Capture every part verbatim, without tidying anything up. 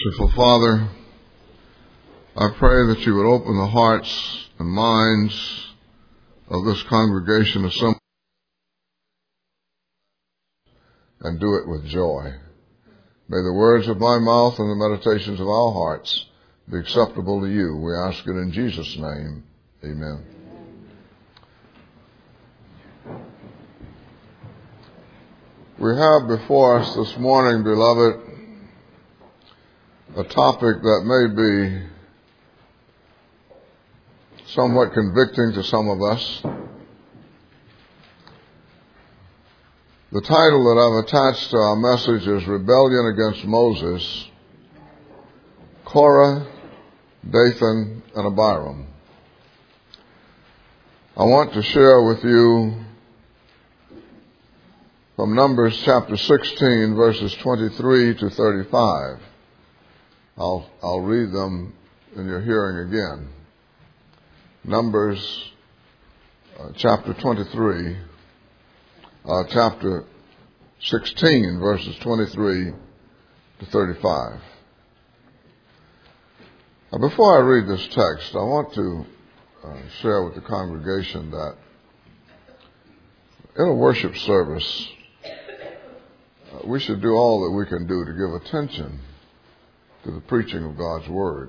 Merciful Father, I pray that you would open the hearts and minds of this congregation assembled and do it with joy. May the words of my mouth and the meditations of our hearts be acceptable to you. We ask it in Jesus' name. Amen. We have before us this morning, beloved, a topic that may be somewhat convicting to some of us. The title that I've attached to our message is Rebellion Against Moses, Korah, Dathan, and Abiram. I want to share with you from Numbers chapter sixteen, verses twenty-three to thirty-five. I'll, I'll read them in your hearing again. Numbers uh, chapter twenty-three, uh, chapter sixteen, verses twenty-three to thirty-five. Now, before I read this text, I want to uh, share with the congregation that in a worship service, uh, we should do all that we can do to give attention to the preaching of God's Word.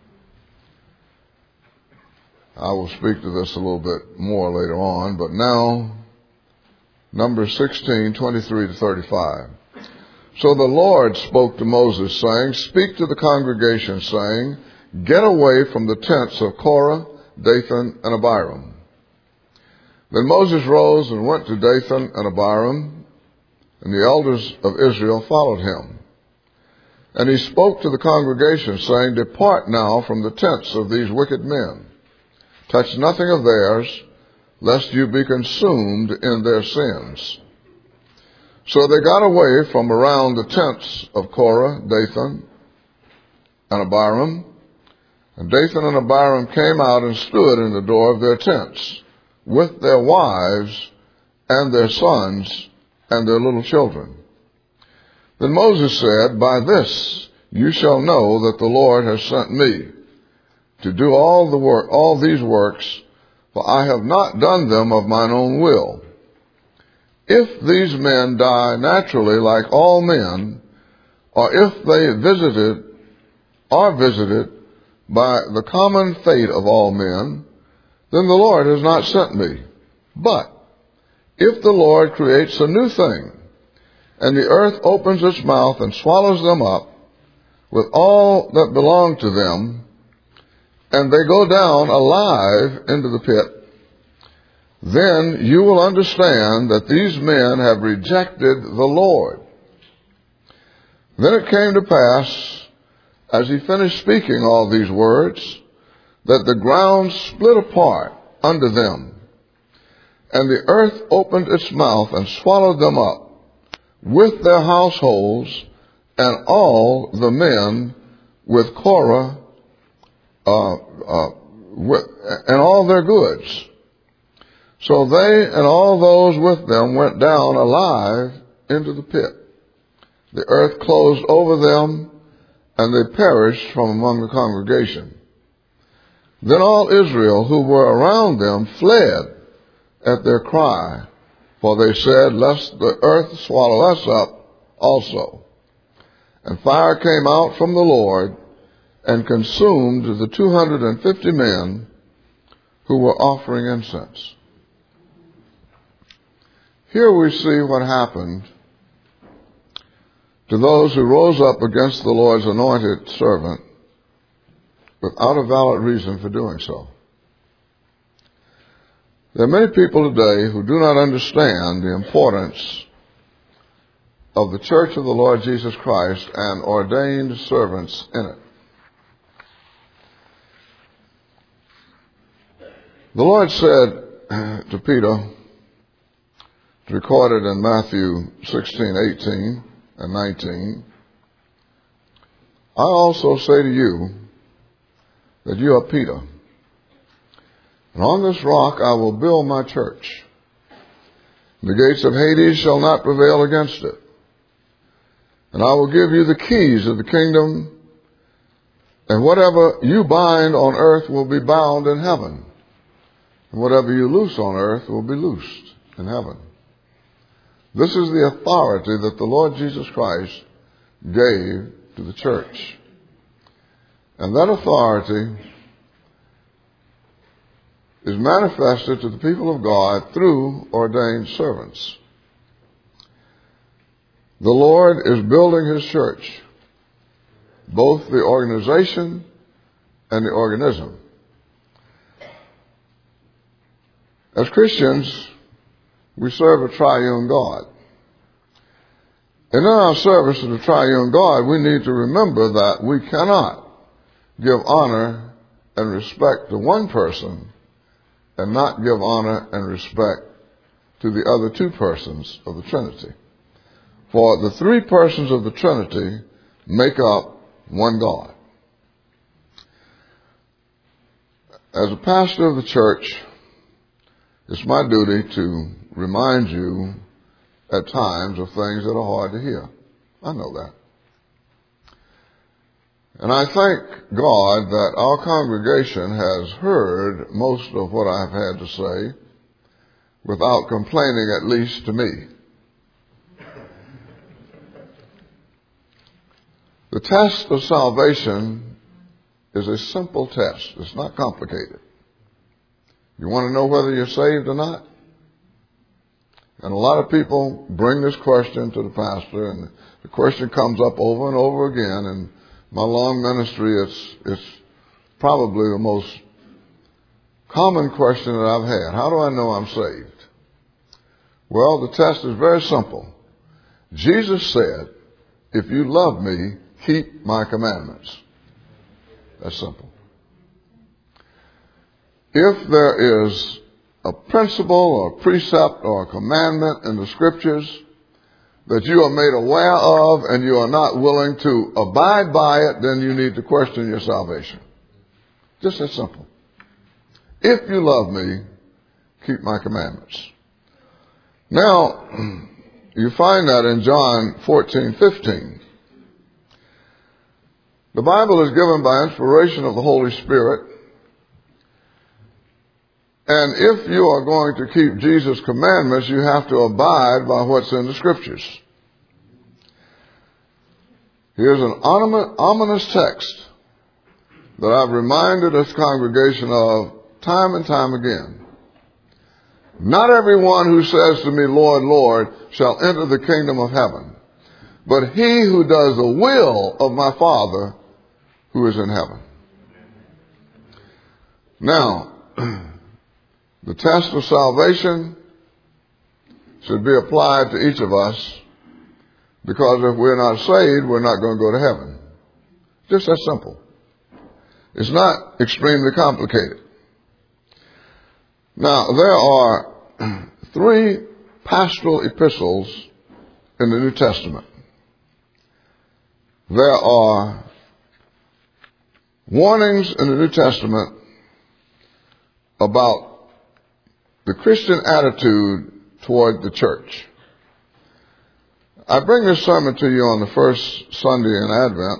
I will speak to this a little bit more later on, but now, Numbers sixteen, twenty-three to thirty-five. So the Lord spoke to Moses, saying, Speak to the congregation, saying, Get away from the tents of Korah, Dathan, and Abiram. Then Moses rose and went to Dathan and Abiram, and the elders of Israel followed him. And he spoke to the congregation, saying, Depart now from the tents of these wicked men. Touch nothing of theirs, lest you be consumed in their sins. So they got away from around the tents of Korah, Dathan, and Abiram. And Dathan and Abiram came out and stood in the door of their tents, with their wives and their sons and their little children. Then Moses said, By this you shall know that the Lord has sent me to do all the work, all these works, for I have not done them of mine own will. If these men die naturally like all men, or if they visited, are visited by the common fate of all men, then the Lord has not sent me. But if the Lord creates a new thing, and the earth opens its mouth and swallows them up with all that belong to them, and they go down alive into the pit, then you will understand that these men have rejected the Lord. Then it came to pass, as he finished speaking all these words, that the ground split apart under them, and the earth opened its mouth and swallowed them up, with their households and all the men with Korah uh, uh, with, and all their goods. So they and all those with them went down alive into the pit. The earth closed over them, and they perished from among the congregation. Then all Israel who were around them fled at their cry, for they said, Lest the earth swallow us up also. And fire came out from the Lord and consumed the two hundred and fifty men who were offering incense. Here we see what happened to those who rose up against the Lord's anointed servant without a valid reason for doing so. There are many people today who do not understand the importance of the Church of the Lord Jesus Christ and ordained servants in it. The Lord said to Peter, recorded in Matthew sixteen, eighteen and nineteen, I also say to you that you are Peter, and on this rock I will build my church. The gates of Hades shall not prevail against it. And I will give you the keys of the kingdom And whatever you bind on earth will be bound in heaven. And whatever you loose on earth will be loosed in heaven. This is the authority that the Lord Jesus Christ gave to the church. And that authority is manifested to the people of God through ordained servants. The Lord is building His church, both the organization and the organism. As Christians, we serve a triune God. And in our service to the triune God, we need to remember that we cannot give honor and respect to one person and not give honor and respect to the other two persons of the Trinity. For the three persons of the Trinity make up one God. As a pastor of the church, it's my duty to remind you at times of things that are hard to hear. I know that. And I thank God that our congregation has heard most of what I've had to say without complaining, at least to me. The test of salvation is a simple test. It's not complicated. You want to know whether you're saved or not? And a lot of people bring this question to the pastor, and the question comes up over and over again. And my long ministry, it's, it's probably the most common question that I've had. How do I know I'm saved? Well, the test is very simple. Jesus said, if you love me, keep my commandments. That's simple. If there is a principle or a precept or a commandment in the Scriptures that you are made aware of and you are not willing to abide by it, then you need to question your salvation. Just that simple. If you love me, keep my commandments. Now, you find that in John fourteen fifteen. The Bible is given by inspiration of the Holy Spirit. And if you are going to keep Jesus' commandments, you have to abide by what's in the Scriptures. Here's an ominous text that I've reminded this congregation of time and time again. Not everyone who says to me, Lord, Lord, shall enter the kingdom of heaven, but he who does the will of my Father who is in heaven. Now, the test of salvation should be applied to each of us, because if we're not saved, we're not going to go to heaven. Just that simple. It's not extremely complicated. Now, there are three pastoral epistles in the New Testament. There are warnings in the New Testament about the Christian attitude toward the church. I bring this sermon to you on the first Sunday in Advent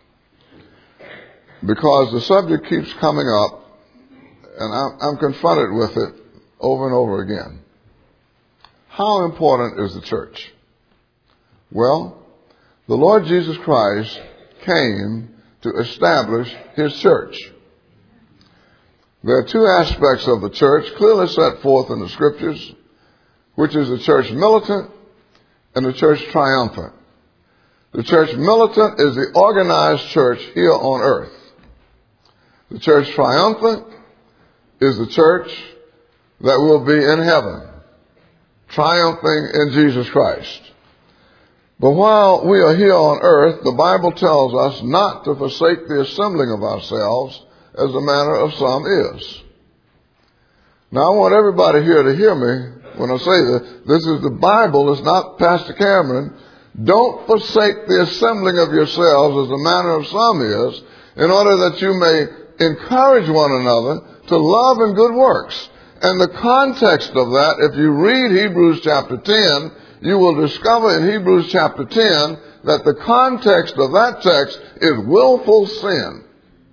because the subject keeps coming up, and I'm, I'm confronted with it over and over again. How important is the church? Well, the Lord Jesus Christ came to establish His church. There are two aspects of the church clearly set forth in the Scriptures, which is the church militant and the church triumphant. The church militant is the organized church here on earth. The church triumphant is the church that will be in heaven, triumphing in Jesus Christ. But while we are here on earth, the Bible tells us not to forsake the assembling of ourselves, as the manner of some is. Now, I want everybody here to hear me when I say this. This is the Bible. It's not Pastor Cameron. Don't forsake the assembling of yourselves, as the manner of some is, in order that you may encourage one another to love and good works. And the context of that, if you read Hebrews chapter ten, you will discover in Hebrews chapter ten that the context of that text is willful sin.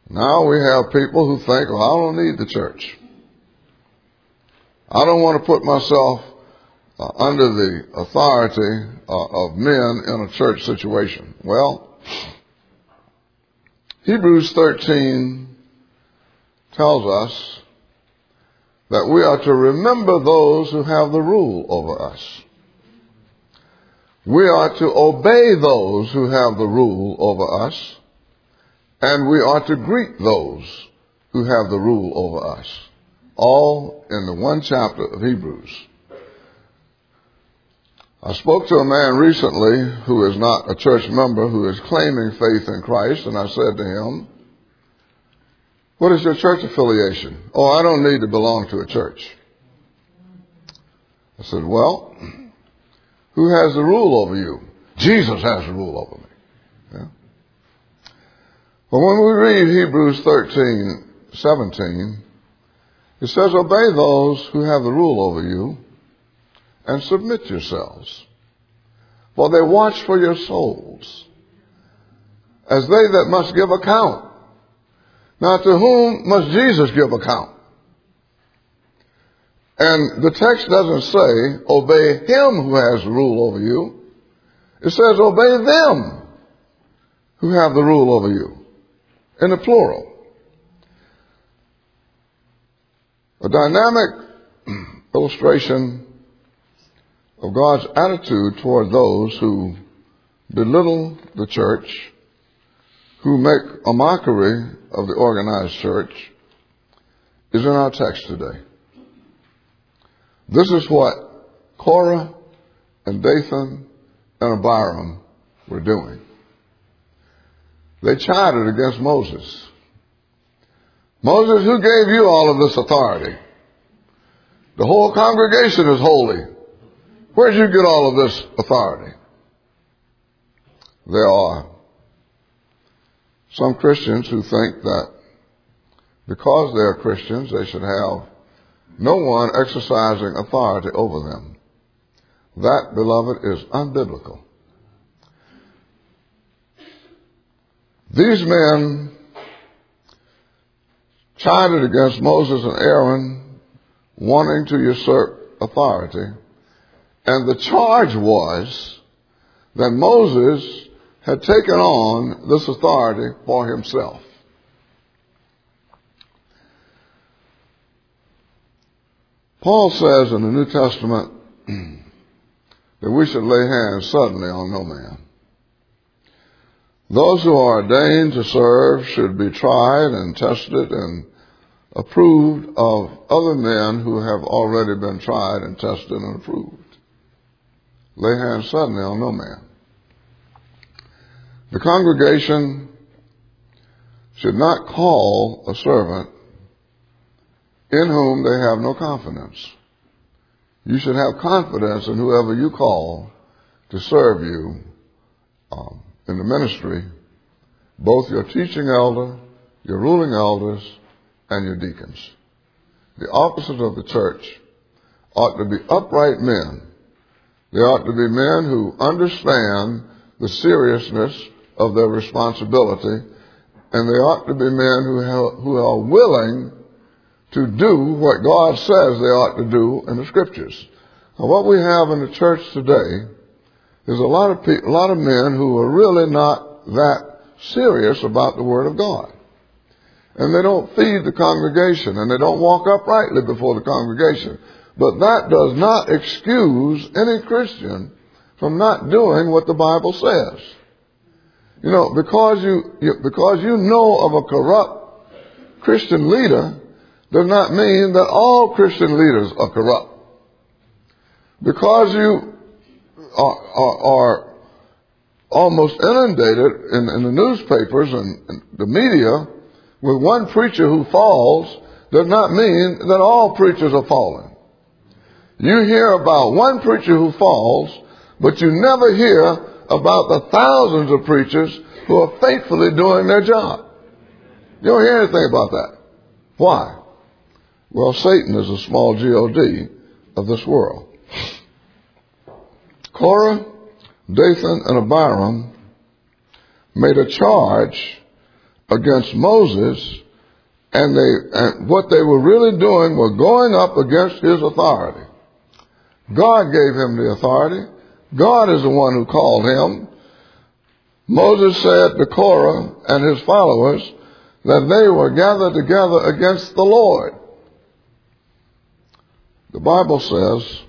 Now we have people who think, well, I don't need the church. I don't want to put myself uh, under the authority uh, of men in a church situation. Well, Hebrews thirteen tells us that we are to remember those who have the rule over us. We are to obey those who have the rule over us, and we are to greet those who have the rule over us. All in the one chapter of Hebrews. I spoke to a man recently who is not a church member, who is claiming faith in Christ, and I said to him, what is your church affiliation? Oh, I don't need to belong to a church. I said, well, who has the rule over you? Jesus has the rule over me. Yeah. But when we read Hebrews thirteen seventeen, it says, obey those who have the rule over you and submit yourselves, for they watch for your souls, as they that must give account. Now, to whom must Jesus give account? And the text doesn't say, obey him who has the rule over you. It says, obey them who have the rule over you, in the plural. A dynamic illustration of God's attitude toward those who belittle the church, who make a mockery of the organized church, is in our text today. This is what Korah and Dathan and Abiram were doing. They chided against Moses. Moses, who gave you all of this authority? The whole congregation is holy. Where did you get all of this authority? There are some Christians who think that because they are Christians, they should have no one exercising authority over them. That, beloved, is unbiblical. These men chided against Moses and Aaron wanting to usurp authority, and the charge was that Moses had taken on this authority for himself. Paul says in the New Testament that we should lay hands suddenly on no man. Those who are ordained to serve should be tried and tested and approved of other men who have already been tried and tested and approved. Lay hands suddenly on no man. The congregation should not call a servant in whom they have no confidence. You should have confidence in whoever you call to serve you um, in the ministry, both your teaching elder, your ruling elders, and your deacons. The officers of the church ought to be upright men. They ought to be men who understand the seriousness of their responsibility, and they ought to be men who have, who are willing to do what God says they ought to do in the Scriptures. Now, what we have in the church today is a lot of pe- a lot of men who are really not that serious about the Word of God. And they don't feed the congregation, and they don't walk uprightly before the congregation. But that does not excuse any Christian from not doing what the Bible says. You know, because you, you because you know of a corrupt Christian leader does not mean that all Christian leaders are corrupt. Because you are, are, are almost inundated in, in the newspapers and, and the media with one preacher who falls does not mean that all preachers are falling. You hear about one preacher who falls, but you never hear about the thousands of preachers who are faithfully doing their job. You don't hear anything about that. Why? Well, Satan is a small G O D of this world. Korah, Dathan, and Abiram made a charge against Moses, and they and what they were really doing was going up against his authority. God gave him the authority. God is the one who called him. Moses said to Korah and his followers that they were gathered together against the Lord. The Bible says,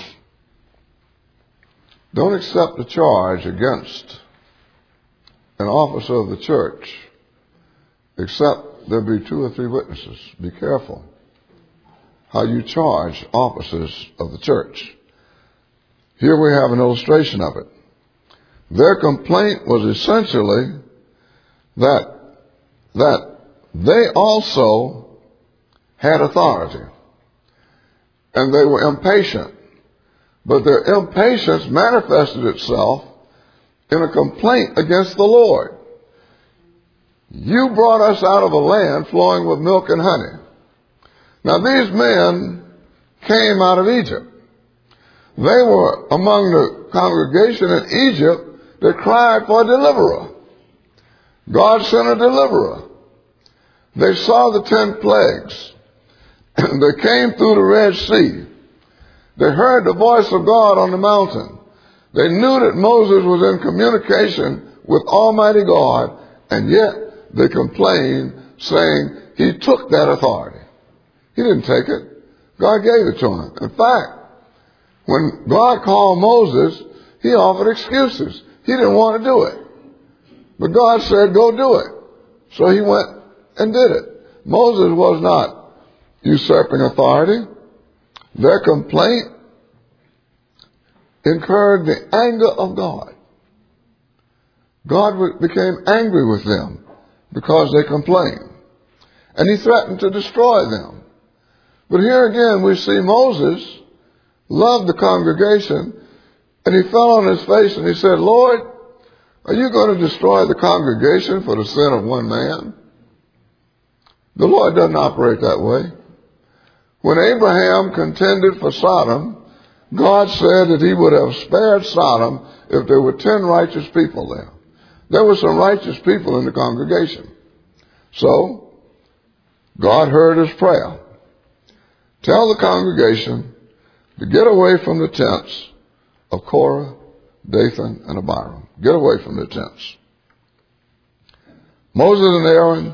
don't accept a charge against an officer of the church except there be two or three witnesses. Be careful how you charge officers of the church. Here we have an illustration of it. Their complaint was essentially that, that they also had authority and they were impatient. But their impatience manifested itself in a complaint against the Lord. You brought us out of a land flowing with milk and honey. Now these men came out of Egypt. They were among the congregation in Egypt that cried for a deliverer. God sent a deliverer. They saw the ten plagues. They came through the Red Sea. They heard the voice of God on the mountain. They knew that Moses was in communication with Almighty God, and yet they complained, saying he took that authority. He didn't take it. God gave it to him. In fact, when God called Moses, he offered excuses. He didn't want to do it. But God said, go do it. So he went and did it. Moses was not usurping authority. Their complaint incurred the anger of God. God became angry with them because they complained. And he threatened to destroy them. But here again we see Moses loved the congregation, and he fell on his face and he said, Lord, are you going to destroy the congregation for the sin of one man? The Lord doesn't operate that way. When Abraham contended for Sodom, God said that he would have spared Sodom if there were ten righteous people there. There were some righteous people in the congregation. So, God heard his prayer. Tell the congregation to get away from the tents of Korah, Dathan, and Abiram. Get away from the tents. Moses and Aaron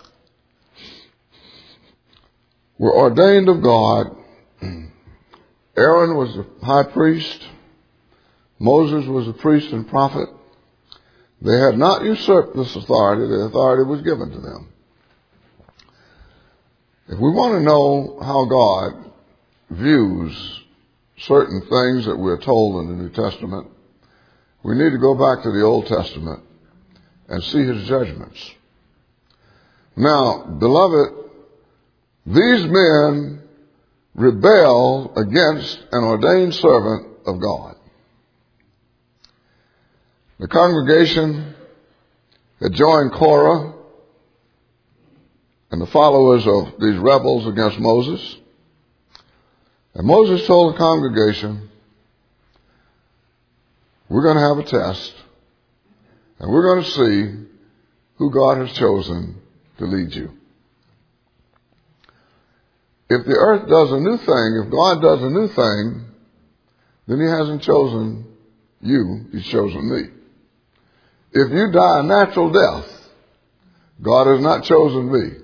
were ordained of God. Aaron was the high priest. Moses was a priest and prophet. They had not usurped this authority. The authority was given to them. If we want to know how God views certain things that we're told in the New Testament, we need to go back to the Old Testament and see his judgments. Now, beloved, these men rebelled against an ordained servant of God. The congregation had joined Korah and the followers of these rebels against Moses. And Moses told the congregation, we're going to have a test, and we're going to see who God has chosen to lead you. If the earth does a new thing, if God does a new thing, then he hasn't chosen you, he's chosen me. If you die a natural death, God has not chosen me.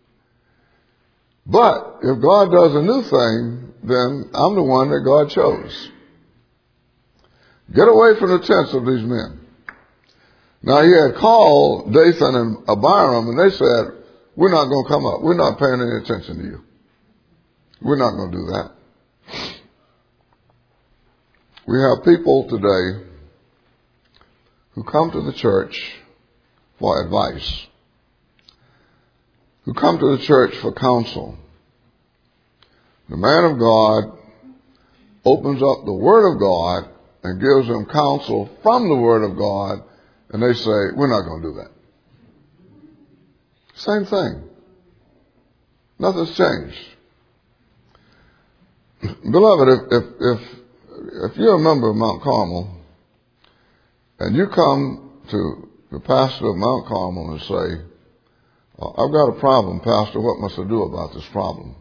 But if God does a new thing, then I'm the one that God chose. Get away from the tents of these men. Now he had called Dathan and Abiram, and they said, we're not going to come up. We're not paying any attention to you. We're not going to do that. We have people today who come to the church for advice, who come to the church for counsel. The man of God opens up the Word of God and gives them counsel from the Word of God, and they say, we're not going to do that. Same thing. Nothing's changed. Beloved, if, if, if, if you're a member of Mount Carmel and you come to the pastor of Mount Carmel and say, I've got a problem, Pastor. What must I do about this problem?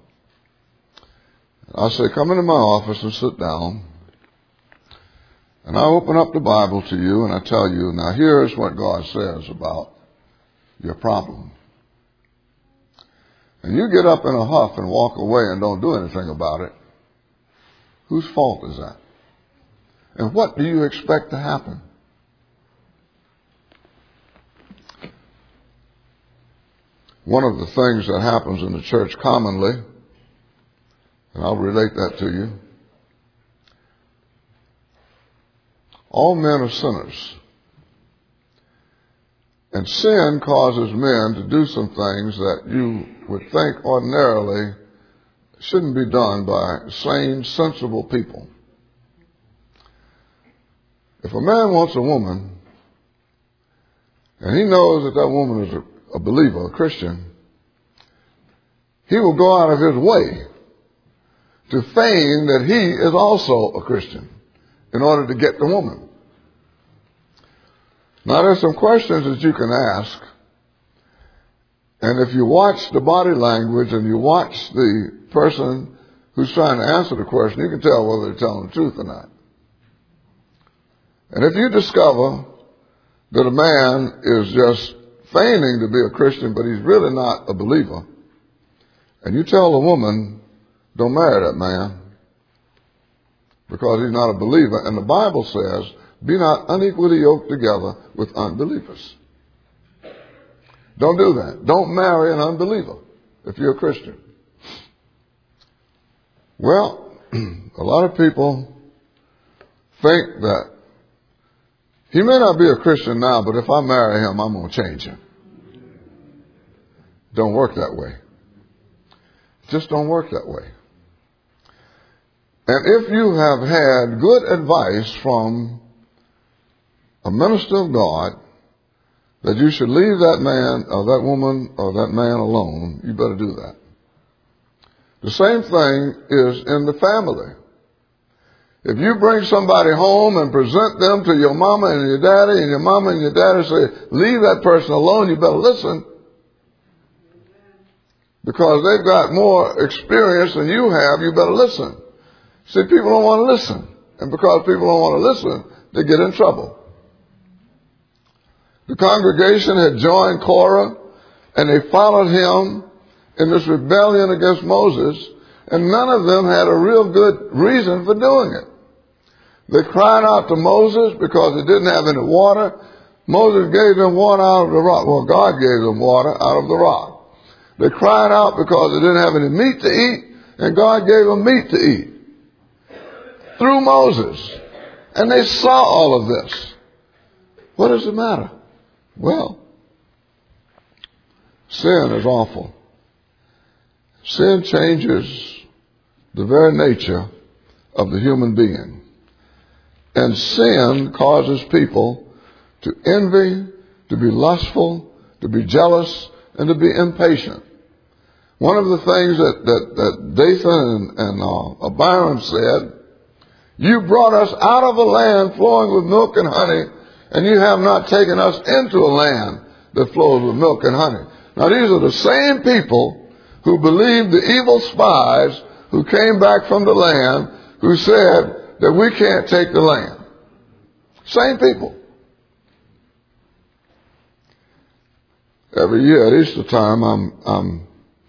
I say, come into my office and sit down. And I open up the Bible to you and I tell you, now here's what God says about your problem. And you get up in a huff and walk away and don't do anything about it. Whose fault is that? And what do you expect to happen? One of the things that happens in the church commonly, and I'll relate that to you, all men are sinners. And sin causes men to do some things that you would think ordinarily shouldn't be done by sane, sensible people. If a man wants a woman, and he knows that that woman is a, a believer, a Christian, he will go out of his way to feign that he is also a Christian in order to get the woman. Now, there's some questions that you can ask. And if you watch the body language and you watch the person who's trying to answer the question, you can tell whether they're telling the truth or not. And if you discover that a man is just feigning to be a Christian, but he's really not a believer, and you tell a woman, don't marry that man because he's not a believer, and the Bible says, be not unequally yoked together with unbelievers. Don't do that. Don't marry an unbeliever if you're a Christian. Well, a lot of people think that he may not be a Christian now, but if I marry him, I'm going to change him. Don't work that way. Just don't work that way. And if you have had good advice from a minister of God that you should leave that man or that woman or that man alone, you better do that. The same thing is in the family. If you bring somebody home and present them to your mama and your daddy, and your mama and your daddy say, leave that person alone, you better listen. Because they've got more experience than you have, you better listen. See, people don't want to listen. And because people don't want to listen, they get in trouble. The congregation had joined Korah, and they followed him in this rebellion against Moses, and none of them had a real good reason for doing it. They cried out to Moses because they didn't have any water. Moses gave them water out of the rock. Well, God gave them water out of the rock. They cried out because they didn't have any meat to eat, and God gave them meat to eat through Moses. And they saw all of this. What does it matter? Well, sin is awful. Sin changes the very nature of the human being. And sin causes people to envy, to be lustful, to be jealous, and to be impatient. One of the things that, that, that Dathan and, and uh, Abiram said, you brought us out of a land flowing with milk and honey, and you have not taken us into a land that flows with milk and honey. Now, these are the same people who believed the evil spies who came back from the land who said that we can't take the land. Same people. Every year at Easter time, I'm, I'm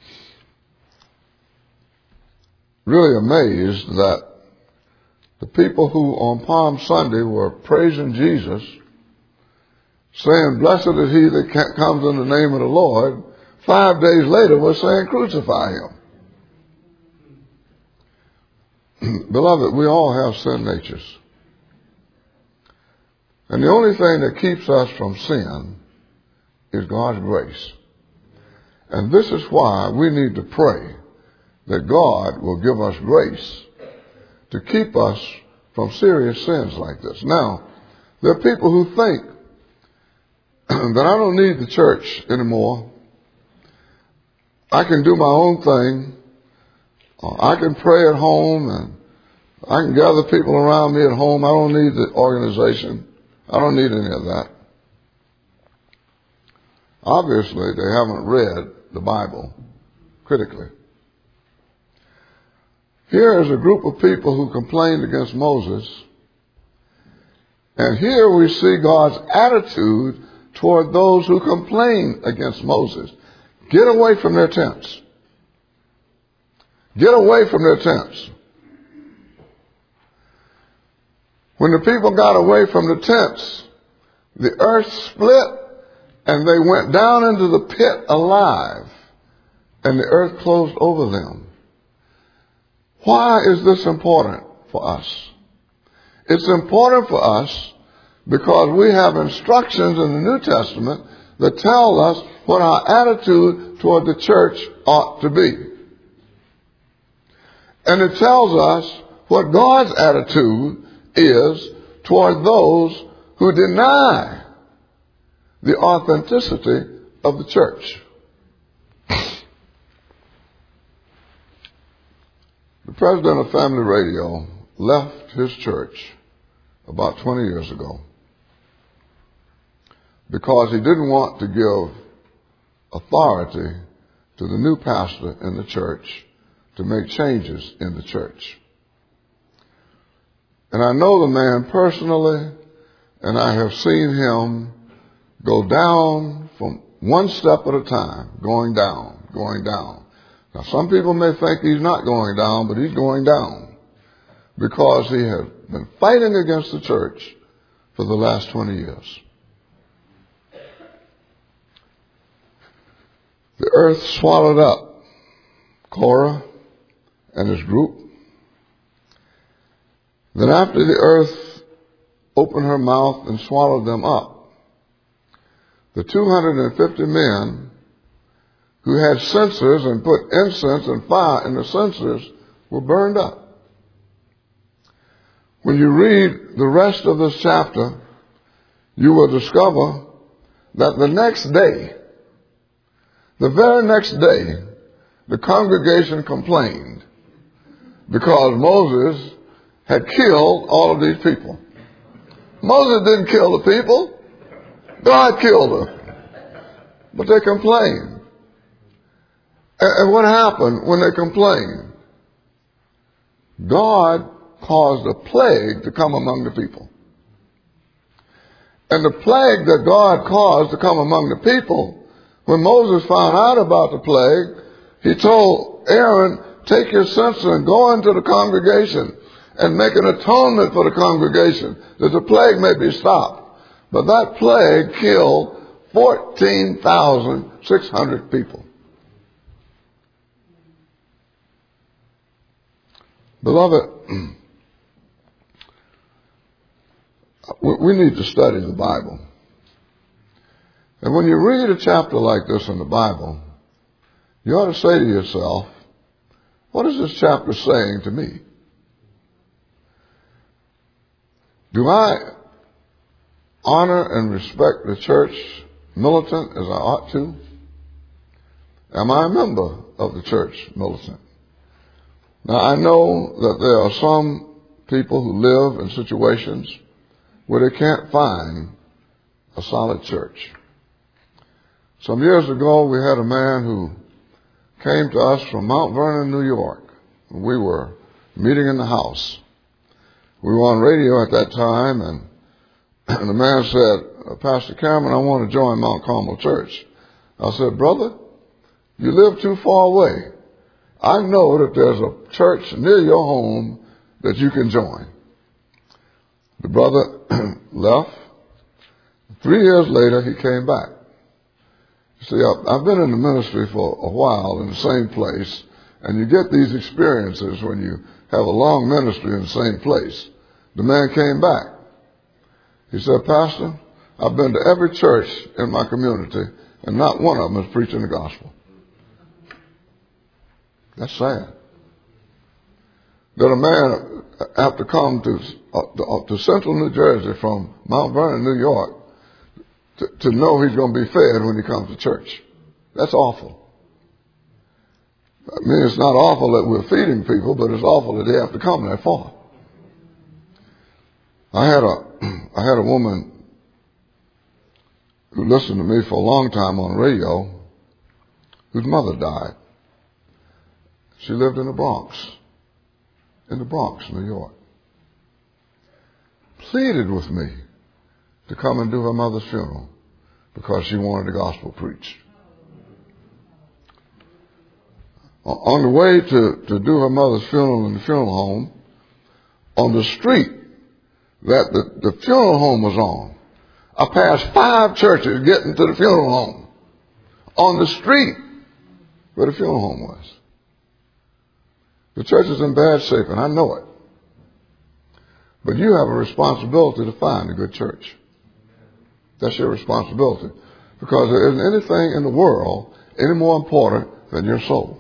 really amazed that the people who on Palm Sunday were praising Jesus, saying, blessed is he that comes in the name of the Lord, five days later were saying, crucify him. Beloved, we all have sin natures. And the only thing that keeps us from sin is God's grace. And this is why we need to pray that God will give us grace to keep us from serious sins like this. Now, there are people who think that I don't need the church anymore. I can do my own thing. I can pray at home, and I can gather people around me at home. I don't need the organization. I don't need any of that. Obviously, they haven't read the Bible critically. Here is a group of people who complained against Moses. And here we see God's attitude toward those who complain against Moses. Get away from their tents. Get away from their tents. When the people got away from the tents, the earth split and they went down into the pit alive, and the earth closed over them. Why is this important for us? It's important for us because we have instructions in the New Testament that tell us what our attitude toward the church ought to be. And it tells us what God's attitude is toward those who deny the authenticity of the church. The president of Family Radio left his church about twenty years ago because he didn't want to give authority to the new pastor in the church to make changes in the church. And I know the man personally, and I have seen him go down from one step at a time, going down, going down. Now, some people may think he's not going down, but he's going down because he has been fighting against the church for the last twenty years. The earth swallowed up Korah and his group. Then after the earth opened her mouth and swallowed them up, the two hundred fifty men who had censers and put incense and fire in the censers were burned up. When you read the rest of this chapter, you will discover that the next day, the very next day, the congregation complained because Moses had killed all of these people. Moses didn't kill the people. God killed them. But they complained. And what happened when they complained? God caused a plague to come among the people. And the plague that God caused to come among the people, when Moses found out about the plague, he told Aaron, take your censer and go into the congregation and make an atonement for the congregation that the plague may be stopped. But that plague killed fourteen thousand six hundred people. Beloved, we need to study the Bible. And when you read a chapter like this in the Bible, you ought to say to yourself, what is this chapter saying to me? Do I honor and respect the church militant as I ought to? Am I a member of the church militant? Now, I know that there are some people who live in situations where they can't find a solid church. Some years ago, we had a man who came to us from Mount Vernon, New York. We were meeting in the house. We were on radio at that time, and, and the man said, Pastor Cameron, I want to join Mount Carmel Church. I said, brother, you live too far away. I know that there's a church near your home that you can join. The brother left. Three years later, he came back. See, I've been in the ministry for a while in the same place, and you get these experiences when you have a long ministry in the same place. The man came back. He said, Pastor, I've been to every church in my community, and not one of them is preaching the gospel. That's sad. That a man have to come to, uh, to central New Jersey from Mount Vernon, New York, to, to know he's going to be fed when he comes to church. That's awful. I mean, it's not awful that we're feeding people, but it's awful that they have to come that far. I had a, I had a woman who listened to me for a long time on radio, whose mother died. She lived in the Bronx, in the Bronx, New York. Pleaded with me to come and do her mother's funeral because she wanted the gospel preached. On the way to, to do her mother's funeral in the funeral home, on the street that the, the funeral home was on, I passed five churches getting to the funeral home. On the street where the funeral home was. The church is in bad shape, and I know it. But you have a responsibility to find a good church. That's your responsibility. Because there isn't anything in the world any more important than your soul.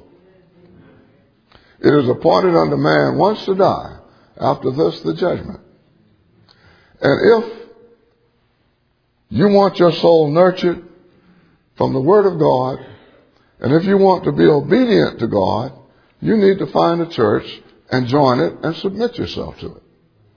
It is appointed unto man once to die, after this the judgment. And if you want your soul nurtured from the Word of God, and if you want to be obedient to God, you need to find a church and join it and submit yourself to it.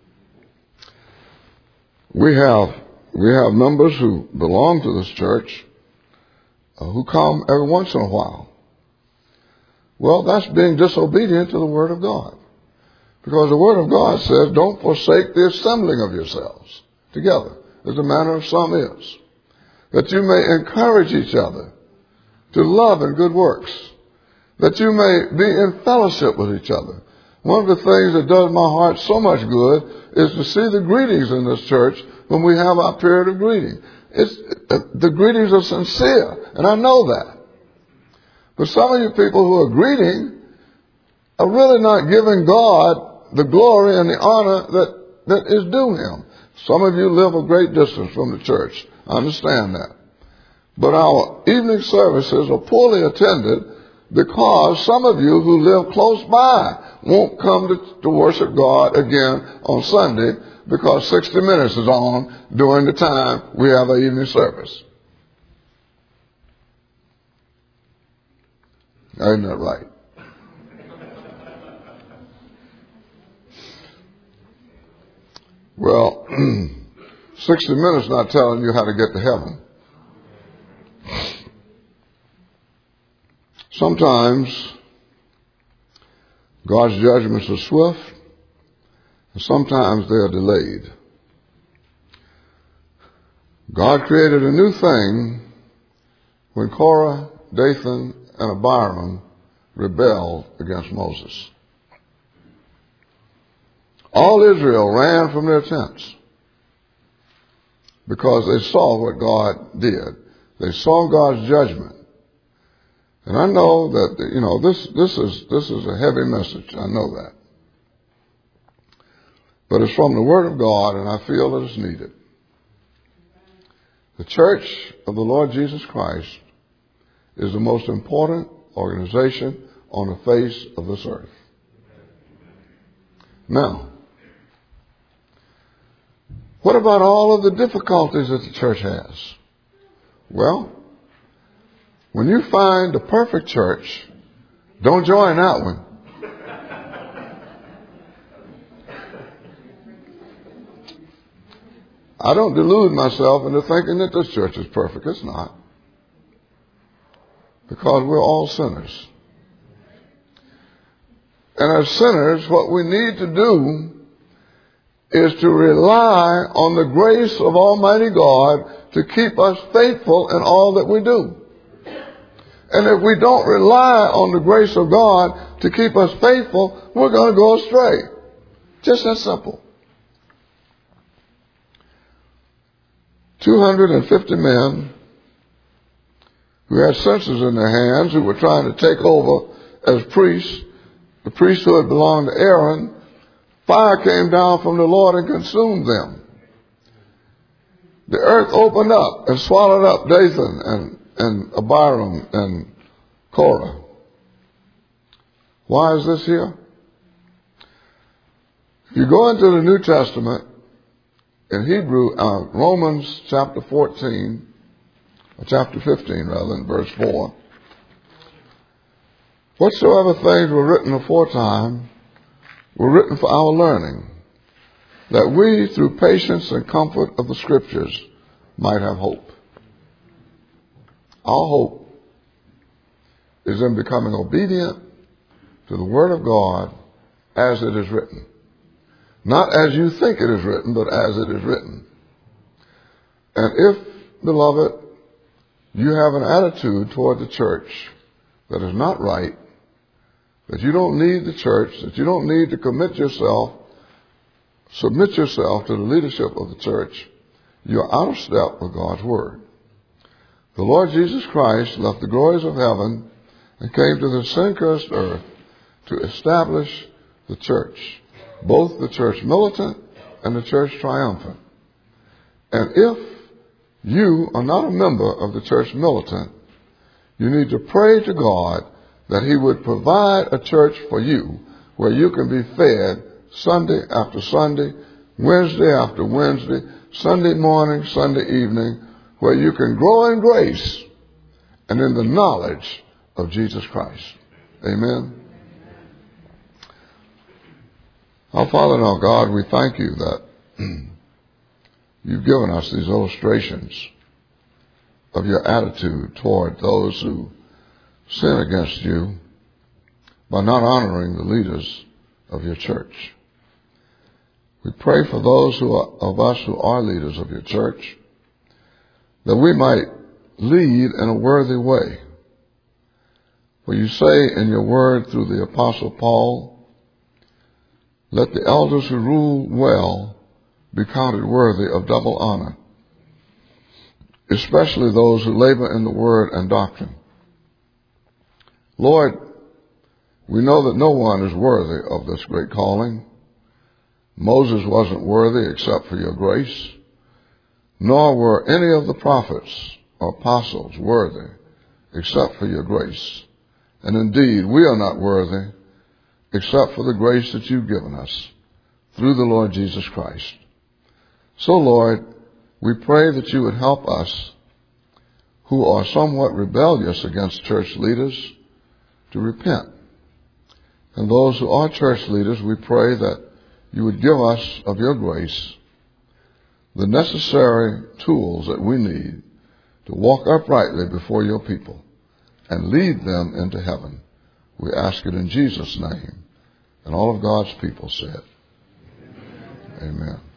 We have we have members who belong to this church uh, who come every once in a while. Well, that's being disobedient to the Word of God. Because the Word of God says, don't forsake the assembling of yourselves together, as the manner of some is, that you may encourage each other to love and good works, that you may be in fellowship with each other. One of the things that does my heart so much good is to see the greetings in this church when we have our period of greeting. It's, the greetings are sincere, and I know that. But some of you people who are greeting are really not giving God the glory and the honor that, that is due Him. Some of you live a great distance from the church. I understand that. But our evening services are poorly attended because some of you who live close by won't come to, to worship God again on Sunday because sixty minutes is on during the time we have our evening service. Isn't that right? Well, sixty minutes not telling you how to get to heaven. Sometimes God's judgments are swift, and sometimes they are delayed. God created a new thing when Korah, Dathan, and Abiram rebelled against Moses. All Israel ran from their tents because they saw what God did. They saw God's judgment. And I know that, you know, this, this is, this is a heavy message. I know that. But it's from the Word of God, and I feel that it's needed. The Church of the Lord Jesus Christ is the most important organization on the face of this earth. Now, what about all of the difficulties that the church has? Well, when you find the perfect church, don't join that one. I don't delude myself into thinking that this church is perfect. It's not. Because we're all sinners. And as sinners, what we need to do is to rely on the grace of Almighty God to keep us faithful in all that we do. And if we don't rely on the grace of God to keep us faithful, we're going to go astray. Just that simple. two hundred fifty men who had censers in their hands, who were trying to take over as priests. The priesthood belonged to Aaron. Fire came down from the Lord and consumed them. The earth opened up and swallowed up Dathan and, and Abiram and Korah. Why is this here? If you go into the New Testament, in Hebrew, uh, Romans chapter fourteen, or chapter fifteen rather, in verse four, whatsoever things were written aforetime were written for our learning, that we, through patience and comfort of the Scriptures, might have hope. Our hope is in becoming obedient to the Word of God as it is written. Not as you think it is written, but as it is written. And if, beloved, you have an attitude toward the church that is not right, that you don't need the church, that you don't need to commit yourself, submit yourself to the leadership of the church, you're out of step with God's Word. The Lord Jesus Christ left the glories of heaven and came to the sin-cursed earth to establish the church, both the church militant and the church triumphant. And if you are not a member of the church militant, you need to pray to God that He would provide a church for you where you can be fed Sunday after Sunday, Wednesday after Wednesday, Sunday morning, Sunday evening, where you can grow in grace and in the knowledge of Jesus Christ. Amen. Our Father and our God, we thank you that you've given us these illustrations of your attitude toward those who sin against you by not honoring the leaders of your church. We pray for those who are, of us who are leaders of your church, that we might lead in a worthy way. For you say in your word through the Apostle Paul, let the elders who rule well be counted worthy of double honor, especially those who labor in the word and doctrine. Lord, we know that no one is worthy of this great calling. Moses wasn't worthy except for your grace, nor were any of the prophets or apostles worthy except for your grace. And indeed, we are not worthy except for the grace that you've given us through the Lord Jesus Christ. So, Lord, we pray that you would help us who are somewhat rebellious against church leaders to repent. And those who are church leaders, we pray that you would give us of your grace the necessary tools that we need to walk uprightly before your people and lead them into heaven. We ask it in Jesus' name. And all of God's people said, amen. Amen.